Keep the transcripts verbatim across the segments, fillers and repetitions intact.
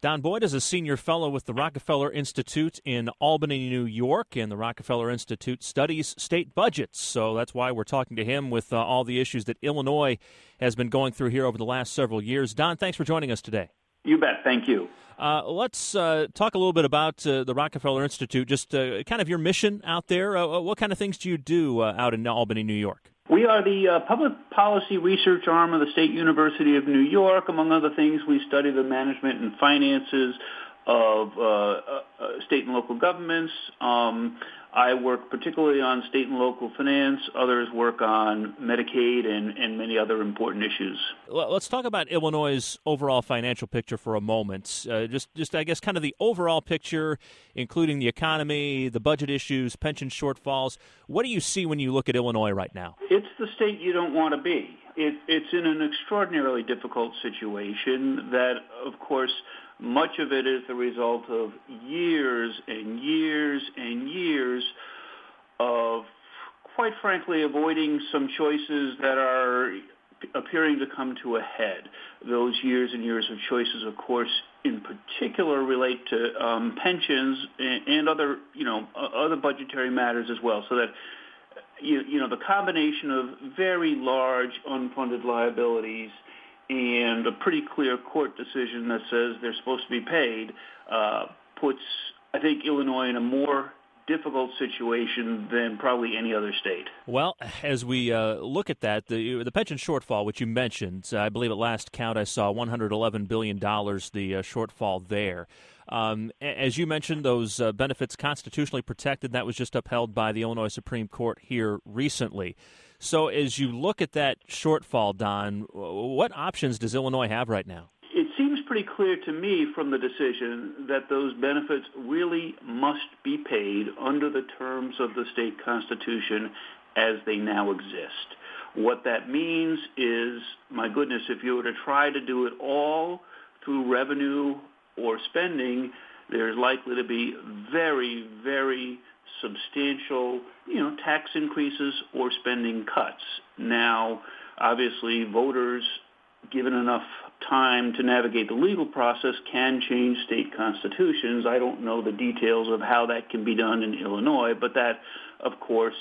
Don Boyd is a senior fellow with the Rockefeller Institute in Albany, New York, and the Rockefeller Institute studies state budgets. So that's why we're talking to him with uh, all the issues that Illinois has been going through here over the last several years. Don, thanks for joining us today. You bet. Thank you. Uh, let's uh, talk a little bit about uh, the Rockefeller Institute, just uh, kind of your mission out there. Uh, what kind of things do you do uh, out in Albany, New York? We are the uh, public policy research arm of the State University of New York. Among other things, we study the management and finances of uh, uh, state and local governments. Um, I work particularly on state and local finance. Others work on Medicaid and, and many other important issues. Let's talk about Illinois' overall financial picture for a moment. Uh, just, just, I guess, kind of the overall picture, including the economy, the budget issues, pension shortfalls. What do you see when you look at Illinois right now? It's the state you don't want to be. It, it's in an extraordinarily difficult situation that, of course, much of it is the result of years and years and years of, quite frankly, avoiding some choices that are appearing to come to a head. Those years and years of choices, of course, in particular relate to um, pensions and, and other, you know, other budgetary matters as well. So that, you, you know, the combination of very large unfunded liabilities and a pretty clear court decision that says they're supposed to be paid uh, puts, I think, Illinois in a more difficult situation than probably any other state. Well, as we uh, look at that, the the pension shortfall, which you mentioned, I believe at last count I saw one hundred eleven billion dollars, the uh, shortfall there. Um, as you mentioned, those uh, benefits constitutionally protected. That was just upheld by the Illinois Supreme Court here recently. So as you look at that shortfall, Don, what options does Illinois have right now? It seems pretty clear to me from the decision that those benefits really must be paid under the terms of the state constitution as they now exist. What that means is, my goodness, if you were to try to do it all through revenue or spending, there's likely to be very, very substantial, you know, tax increases or spending cuts. Now, obviously, voters, given enough time to navigate the legal process, can change state constitutions. I don't know the details of how that can be done in Illinois, but that, of course,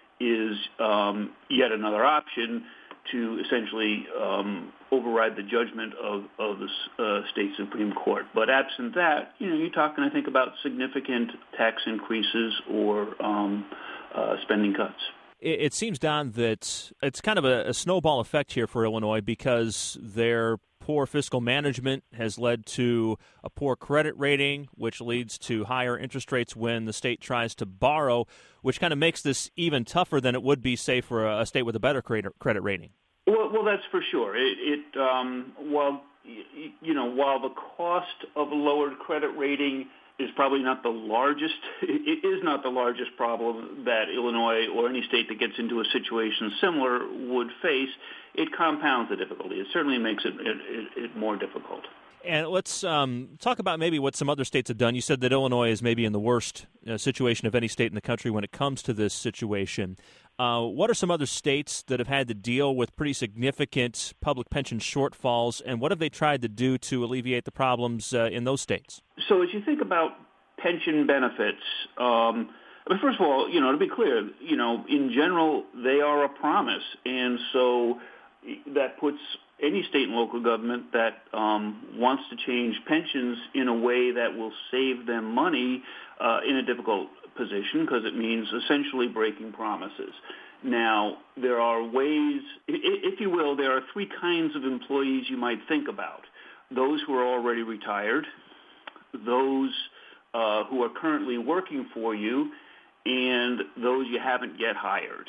is um, yet another option to essentially um, override the judgment of, of the uh, state Supreme Court. But absent that, you know, you're talking, I think, about significant tax increases or um, uh, spending cuts. It, it seems, Don, that it's kind of a, a snowball effect here for Illinois because their poor fiscal management has led to a poor credit rating, which leads to higher interest rates when the state tries to borrow, which kind of makes this even tougher than it would be, say, for a, a state with a better credit, credit rating. Well, well, that's for sure. It, it um, while you know, while the cost of a lowered credit rating is probably not the largest, it is not the largest problem that Illinois or any state that gets into a situation similar would face. It compounds the difficulty. It certainly makes it, it, it, it more difficult. And let's um, talk about maybe what some other states have done. You said that Illinois is maybe in the worst uh, situation of any state in the country when it comes to this situation. Uh, what are some other states that have had to deal with pretty significant public pension shortfalls, and what have they tried to do to alleviate the problems uh, in those states? So as you think about pension benefits, um, but first of all, you know, to be clear, you know, in general, they are a promise, and so that puts any state and local government that um, wants to change pensions in a way that will save them money uh, in a difficult position, because it means essentially breaking promises. Now, there are ways, if you will, there are three kinds of employees you might think about. Those who are already retired, those uh, who are currently working for you, and those you haven't yet hired.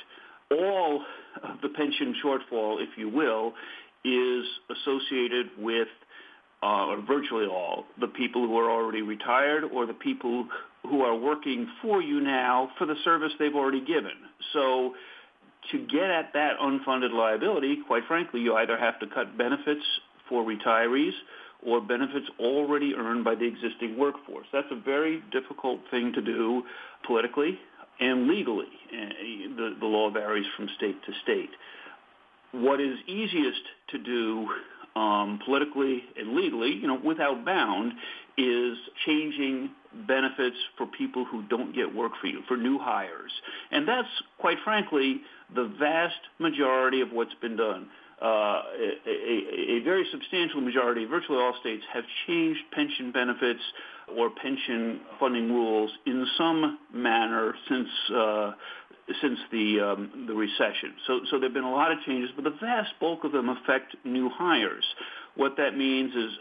All of the pension shortfall, if you will, is associated with, uh, or virtually all, the people who are already retired or the people who are working for you now for the service they've already given. So to get at that unfunded liability, quite frankly, you either have to cut benefits for retirees or benefits already earned by the existing workforce. That's a very difficult thing to do politically and legally. The, the law varies from state to state. What is easiest to do um, politically and legally, you know, without bound, is changing benefits for people who don't get work for you, for new hires. And that's, quite frankly, the vast majority of what's been done. Uh, a, a, a very substantial majority, virtually all states, have changed pension benefits or pension funding rules in some manner since uh, since the um, the recession. So, so there have been a lot of changes, but the vast bulk of them affect new hires. What that means is,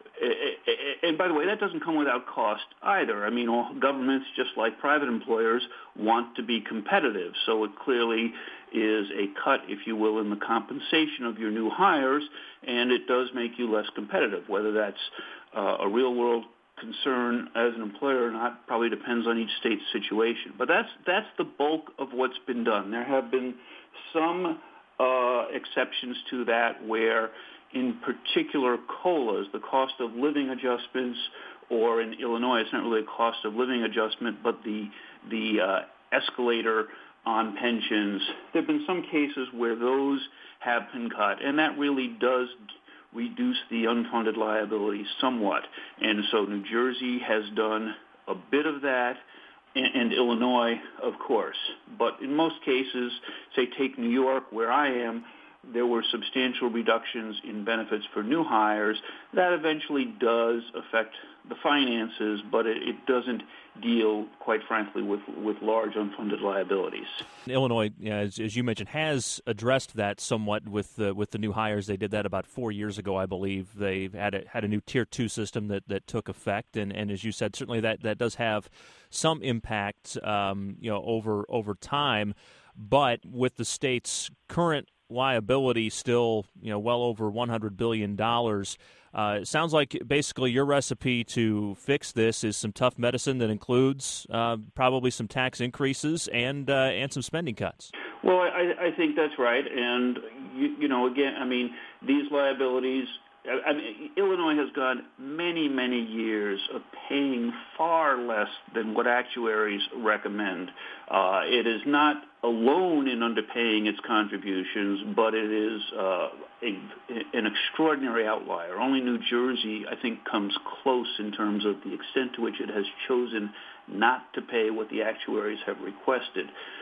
and by the way, that doesn't come without cost either. I mean, all governments, just like private employers, want to be competitive. So it clearly is a cut, if you will, in the compensation of your new hires, and it does make you less competitive. Whether that's uh, a real-world concern as an employer or not probably depends on each state's situation. But that's that's the bulk of what's been done. There have been some uh, exceptions to that where, in particular, COLAs, the cost of living adjustments, or in Illinois, it's not really a cost of living adjustment, but the the uh, escalator on pensions. There have been some cases where those have been cut, and that really does reduce the unfunded liability somewhat. And so New Jersey has done a bit of that, and, and Illinois, of course. But in most cases, say take New York, where I am, there were substantial reductions in benefits for new hires. That eventually does affect the finances, but it, it doesn't deal, quite frankly, with, with large unfunded liabilities. Illinois, as, as you mentioned, has addressed that somewhat with the, with the new hires. They did that about four years ago, I believe. They had a, had a new Tier two system that, that took effect, and, and as you said, certainly that, that does have some impact, um, you know, over over time. But with the state's current liability still, you know, well over one hundred billion dollars. Uh, it sounds like basically your recipe to fix this is some tough medicine that includes uh, probably some tax increases and uh, and some spending cuts. Well, I, I think that's right. And, you, you know, again, I mean, these liabilities, I mean, Illinois has gone many, many years of paying far less than what actuaries recommend. Uh, it is not alone in underpaying its contributions, but it is uh, a, an extraordinary outlier. Only New Jersey, I think, comes close in terms of the extent to which it has chosen not to pay what the actuaries have requested.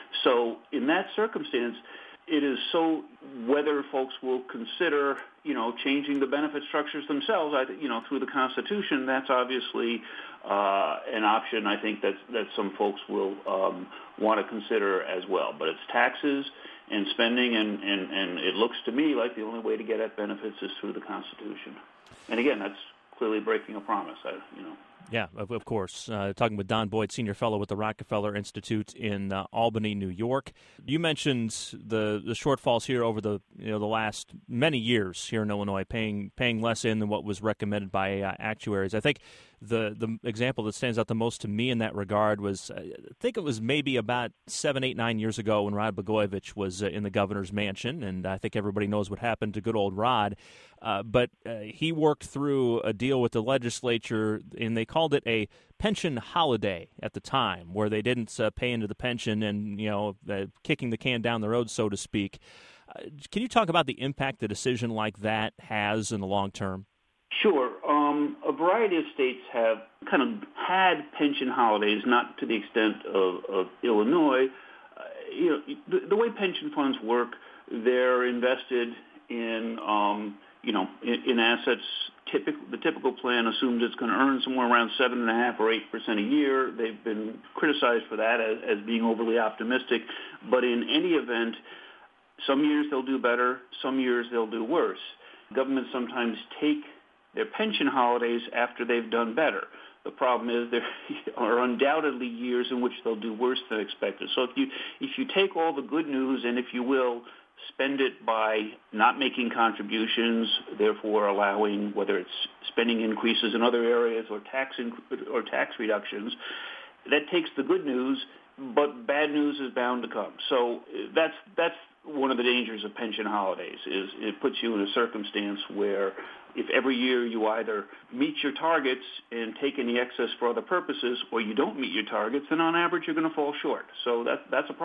So in that circumstance, it is so whether folks will consider, you know, changing the benefit structures themselves, I, you know, through the Constitution. That's obviously uh, an option. I think that that some folks will um, want to consider as well. But it's taxes and spending, and, and, and it looks to me like the only way to get at benefits is through the Constitution. And again, that's clearly breaking a promise. I, you know. Yeah, of, of course. Uh, talking with Don Boyd, Senior Fellow with the Rockefeller Institute in uh, Albany, New York. You mentioned the the shortfalls here over the you know the last many years here in Illinois, paying paying less in than what was recommended by uh, actuaries. I think the the example that stands out the most to me in that regard was, I think it was maybe about seven, eight, nine years ago when Rod Blagojevich was uh, in the governor's mansion, and I think everybody knows what happened to good old Rod. Uh, but uh, he worked through a deal with the legislature, and they called it a pension holiday at the time, where they didn't uh, pay into the pension and, you know, uh, kicking the can down the road, so to speak. Uh, can you talk about the impact a decision like that has in the long term? Sure. Um, a variety of states have kind of had pension holidays, not to the extent of, of Illinois. Uh, you know, the, the way pension funds work, they're invested in um, you know, in, in assets. Typical, the typical plan assumes it's going to earn somewhere around seven and a half or eight percent a year. They've been criticized for that as, as being overly optimistic. But in any event, some years they'll do better, some years they'll do worse. Governments sometimes take their pension holidays after they've done better. The problem is there are undoubtedly years in which they'll do worse than expected. So if you if you take all the good news and, if you will, spend it by not making contributions, therefore allowing whether it's spending increases in other areas or tax inc- or tax reductions, that takes the good news, but bad news is bound to come. So that's that's one of the dangers of pension holidays, is it puts you in a circumstance where if every year you either meet your targets and take any excess for other purposes, or you don't meet your targets, then on average you're going to fall short. So that, that's a problem.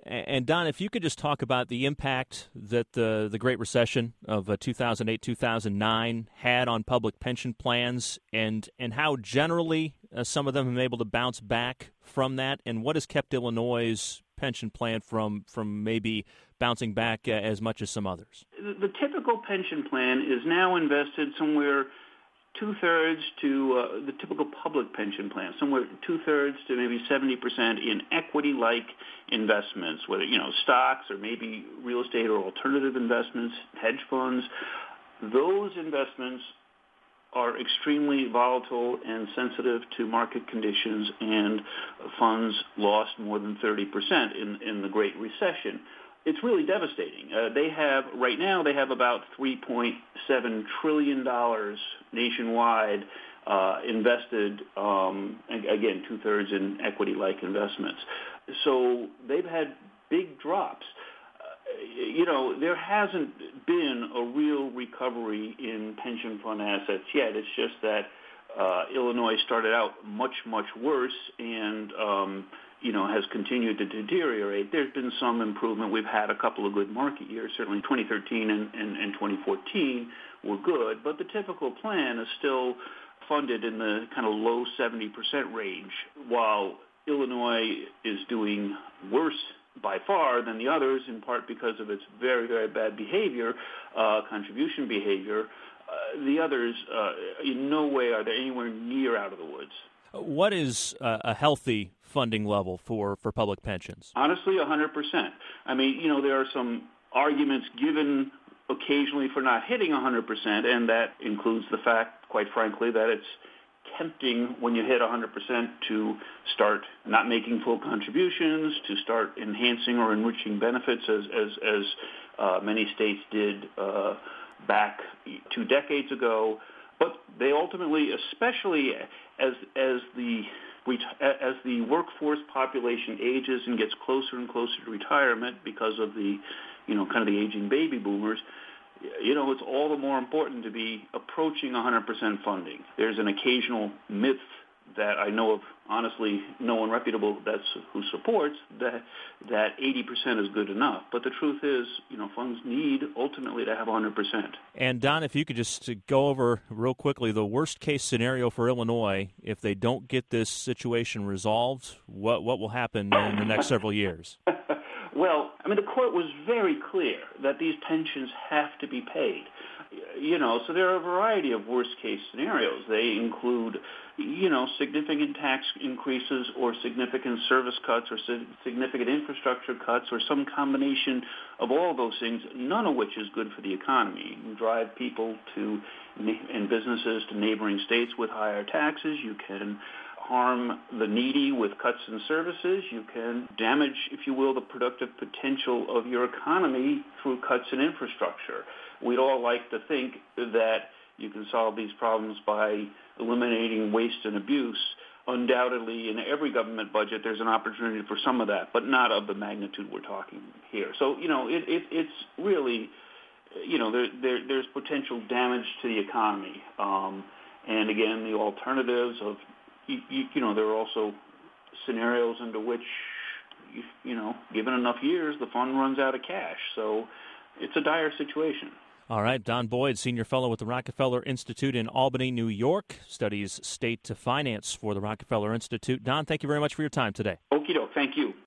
And Don, if you could just talk about the impact that the the Great Recession of uh, two thousand eight, two thousand nine had on public pension plans, and and how generally uh, some of them have been able to bounce back from that, and what has kept Illinois' pension plan from from maybe bouncing back uh, as much as some others? The, the typical pension plan is now invested somewhere two-thirds to uh, the typical public pension plan, somewhere two-thirds to maybe seventy percent in equity-like investments, whether, you know, stocks or maybe real estate or alternative investments, hedge funds. Those investments are extremely volatile and sensitive to market conditions, and funds lost more than thirty percent in, in the Great Recession. It's really devastating. Uh, they have, right now, they have about three point seven trillion dollars nationwide uh, invested, um, again, two-thirds in equity-like investments. So they've had big drops. Uh, you know, there hasn't been a real recovery in pension fund assets yet. It's just that uh, Illinois started out much, much worse, and um, you know, has continued to deteriorate. There's been some improvement. We've had a couple of good market years. Certainly twenty thirteen and, and, and twenty fourteen were good, but the typical plan is still funded in the kind of low seventy percent range, while Illinois is doing worse by far than the others, in part because of its very, very bad behavior, uh, contribution behavior. Uh, the others, uh, in no way are they anywhere near out of the woods. What is uh, a healthy funding level for, for public pensions? Honestly, one hundred percent. I mean, you know, there are some arguments given occasionally for not hitting one hundred percent, and that includes the fact, quite frankly, that it's tempting when you hit one hundred percent to start not making full contributions, to start enhancing or enriching benefits as, as, as uh, many states did uh, back two decades ago. But they ultimately, especially as as the as the workforce population ages and gets closer and closer to retirement because of the, you know, kind of the aging baby boomers, you know, it's all the more important to be approaching one hundred percent funding. There's an occasional myth that I know of, honestly, no one reputable that's who supports that that eighty percent is good enough. But the truth is, you know, funds need ultimately to have one hundred percent. And Don, if you could just go over real quickly the worst case scenario for Illinois, if they don't get this situation resolved, what what will happen in the next several years? Well, I mean, the court was very clear that these pensions have to be paid. You know, so there are a variety of worst-case scenarios. They include, you know, significant tax increases or significant service cuts or significant infrastructure cuts or some combination of all those things, none of which is good for the economy. You can drive people to and businesses to neighboring states with higher taxes. You can harm the needy with cuts in services. You can damage, if you will, the productive potential of your economy through cuts in infrastructure. We'd all like to think that you can solve these problems by eliminating waste and abuse. Undoubtedly, in every government budget, there's an opportunity for some of that, but not of the magnitude we're talking here. So, you know, it, it, it's really, you know, there, there, there's potential damage to the economy. Um, and again, the alternatives of You, you, you know, there are also scenarios under which, you, you know, given enough years, the fund runs out of cash. So it's a dire situation. All right. Don Boyd, Senior Fellow with the Rockefeller Institute in Albany, New York, studies state finance for the Rockefeller Institute. Don, thank you very much for your time today. Okie doke. Thank you.